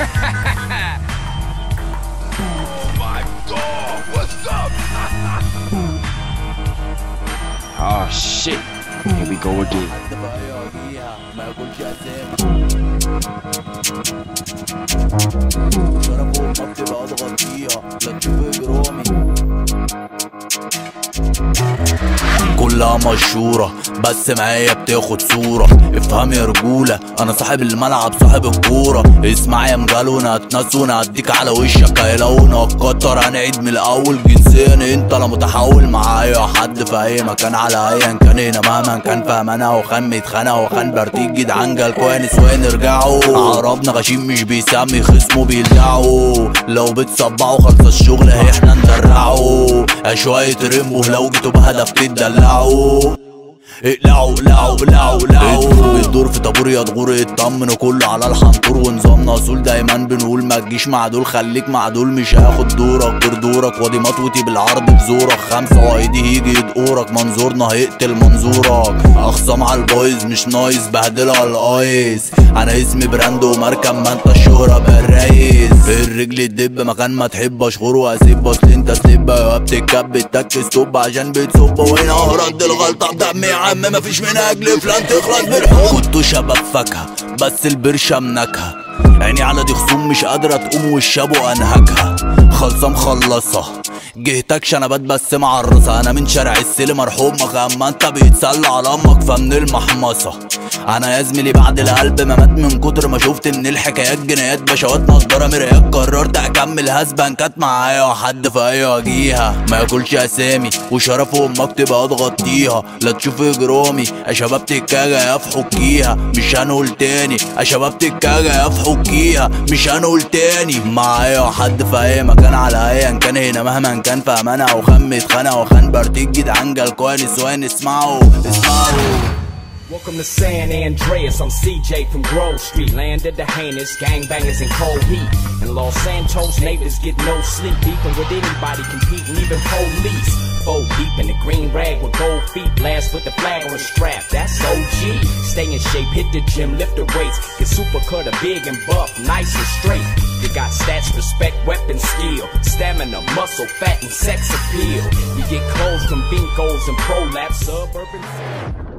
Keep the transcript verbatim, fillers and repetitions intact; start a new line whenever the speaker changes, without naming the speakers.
My God, what's up?
Oh shit, here we go again.
كلها مشهورة بس معايا بتاخد صورة. افهم يا رجولة انا صاحب الملعب صاحب الكورة. اسمع يا مجالونا هتنسونا هديك على وشك هيلاقونا كتر. هنعيد من الاول جنسيا انت لا متحول معايا حد في اي مكان على ايا كان هنا مهما كان فهمنا وخان متخانة وخان برتيج جدعان جال كويس وين ارجعوا. عربنا غشيم مش بيسمي خصمه بيلدعوا. لو بتصبعوا خلص الشغل هي احنا ندرعوا. شوية ريمبو لو جيتوا بهدف تدلعوا. اقلعوا اقلعوا اقلعوا اقلعوا. بتدور في طابور يا تغور اطمن وكله على الحنطور. ونظامنا اصول دايما بنقول ما تجيش مع دول خليك مع دول مش هاخد دورك غير دورك. وادي مطوتي بالعرض بزورك خمسة وايدي يجي يدقورك. منظورنا هيقتل منظورك. اخصام على البايظ مش نايس بهدلها على الايس. انا اسمي براند ومركب ما انت الشهرة بالرئيس. الرجل تدب مكان ما تحب اشخور واسيب اصل انت سلب. بتتكب بتكس توب عشان بتصب وهنا رد الغلطة بدمي يا عم مفيش من اجل فلان تخلص بالحب. كنتوا شباب فاكهة بس البرشة منكهة. عيني على دي خصوم مش قادرة تقوم والشابو انهكها. خلصة مخلصة جهتكش انا بس معرصة. انا من شارع السلم مرحومك اما انت بيتسلى على امك فمن المحمصة. انا يا زميلي بعد القلب ما مات من كتر ما شفت ان الحكايات جنايات بشوات نضارة مرايات. قررت اكمل هسبان كانت معايا وحد في اي وجيها. ما ياكلش اسامي وشرف امك تبقى تغطيها. لا تشوف اجرامي يا شباب تكاجة يا في حكيها مش هنقول تاني. يا شباب تكاجة يا في حكيها مش هنقول تاني. معايا حد في اي مكان على ايا كان هنا مهما كان فهمنا او خان متخانة وخان برتيج جدعان جال كويس وين اسمعوا اسمعوا.
Welcome to San Andreas, I'm C J from Grove Street. Land of the heinous, gangbangers in cold heat. In Los Santos, neighbors get no sleep. Beefing with anybody, competing, even police. Four deep in the green rag with gold feet. Blast with the flag on the strap, that's O G. Stay in shape, hit the gym, lift the weights. Get super cutter, big and buff, nice and straight. You got stats, respect, weapon, skill. Stamina, muscle, fat, and sex appeal. You get clothes from Binkos and Prolapse, suburban.